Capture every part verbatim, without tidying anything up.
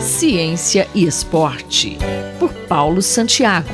Ciência e Esporte, por Paulo Santiago.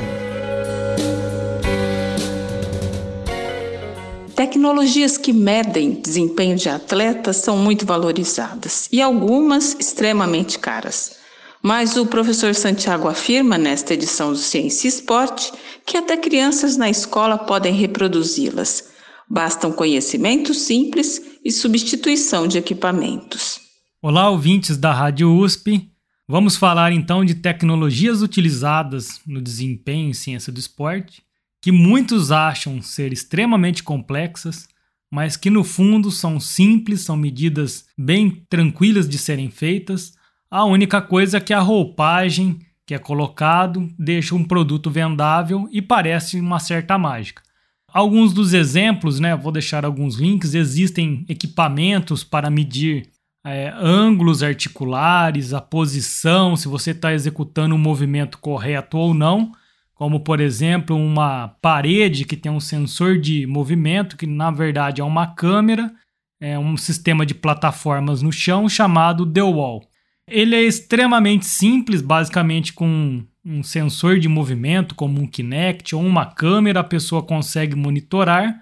Tecnologias que medem desempenho de atletas são muito valorizadas e algumas extremamente caras. Mas o professor Santiago afirma nesta edição do Ciência e Esporte que até crianças na escola podem reproduzi-las. Bastam conhecimento simples e substituição de equipamentos. Olá, ouvintes da Rádio U S P. Vamos falar então de tecnologias utilizadas no desempenho em ciência do esporte, que muitos acham ser extremamente complexas, mas que no fundo são simples, são medidas bem tranquilas de serem feitas. A única coisa é que a roupagem que é colocado deixa um produto vendável e parece uma certa mágica. Alguns dos exemplos, né, vou deixar alguns links, existem equipamentos para medir é, ângulos articulares, a posição, se você está executando um movimento correto ou não, como por exemplo uma parede que tem um sensor de movimento, que na verdade é uma câmera, é um sistema de plataformas no chão chamado The Wall. Ele é extremamente simples, basicamente com um sensor de movimento, como um Kinect ou uma câmera, a pessoa consegue monitorar.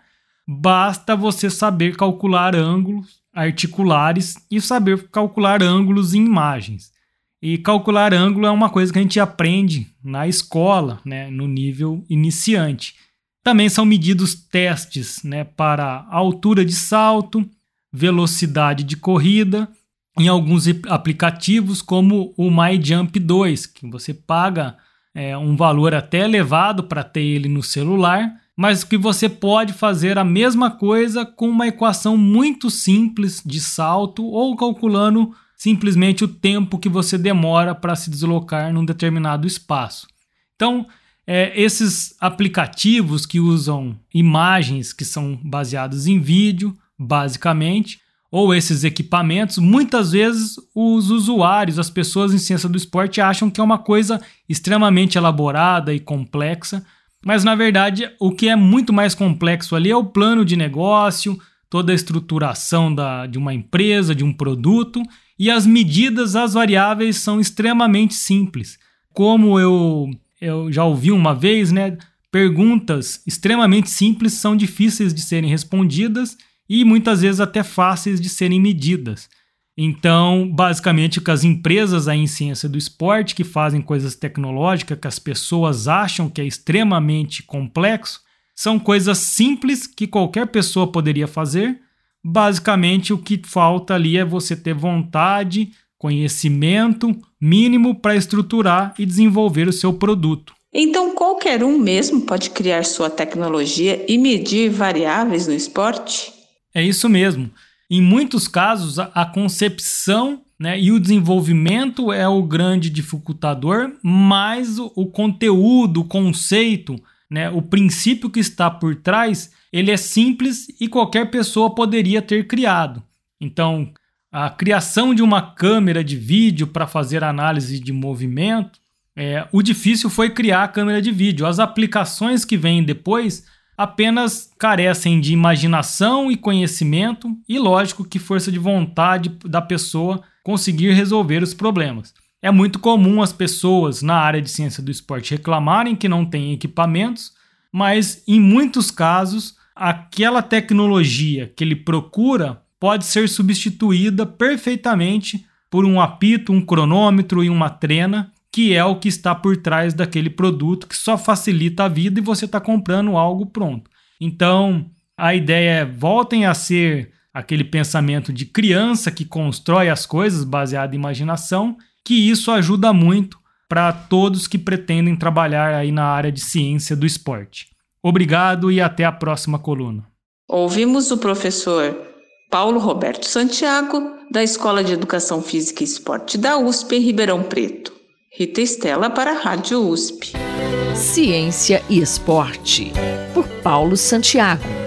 Basta você saber calcular ângulos articulares e saber calcular ângulos em imagens. E calcular ângulo é uma coisa que a gente aprende na escola, né, no nível iniciante. Também são medidos testes, né, para altura de salto, velocidade de corrida, em alguns aplicativos como o MyJump dois, que você paga é, um valor até elevado para ter ele no celular, mas que você pode fazer a mesma coisa com uma equação muito simples de salto ou calculando simplesmente o tempo que você demora para se deslocar num determinado espaço. Então, é, esses aplicativos que usam imagens que são baseadas em vídeo, basicamente, ou esses equipamentos, muitas vezes os usuários, as pessoas em ciência do esporte acham que é uma coisa extremamente elaborada e complexa, mas na verdade o que é muito mais complexo ali é o plano de negócio, toda a estruturação da, de uma empresa, de um produto, e as medidas, as variáveis são extremamente simples. Como eu, eu já ouvi uma vez, né, perguntas extremamente simples são difíceis de serem respondidas e muitas vezes até fáceis de serem medidas. Então, basicamente, o que as empresas aí em ciência do esporte que fazem coisas tecnológicas que as pessoas acham que é extremamente complexo, são coisas simples que qualquer pessoa poderia fazer. Basicamente, o que falta ali é você ter vontade, conhecimento mínimo para estruturar e desenvolver o seu produto. Então, qualquer um mesmo pode criar sua tecnologia e medir variáveis no esporte? É isso mesmo. Em muitos casos, a concepção, né, e o desenvolvimento é o grande dificultador, mas o, o conteúdo, o conceito, né, o princípio que está por trás, ele é simples e qualquer pessoa poderia ter criado. Então, a criação de uma câmera de vídeo para fazer análise de movimento, é, o difícil foi criar a câmera de vídeo. As aplicações que vêm depois apenas carecem de imaginação e conhecimento e, lógico, que força de vontade da pessoa conseguir resolver os problemas. É muito comum as pessoas na área de ciência do esporte reclamarem que não têm equipamentos, mas em muitos casos aquela tecnologia que ele procura pode ser substituída perfeitamente por um apito, um cronômetro e uma trena, que é o que está por trás daquele produto que só facilita a vida e você está comprando algo pronto. Então, a ideia é voltem a ser aquele pensamento de criança que constrói as coisas baseado em imaginação, que isso ajuda muito para todos que pretendem trabalhar aí na área de ciência do esporte. Obrigado e até a próxima coluna. Ouvimos o professor Paulo Roberto Santiago, da Escola de Educação Física e Esporte da U S P em Ribeirão Preto. Rita Estela para a Rádio U S P. Ciência e Esporte, por Paulo Santiago.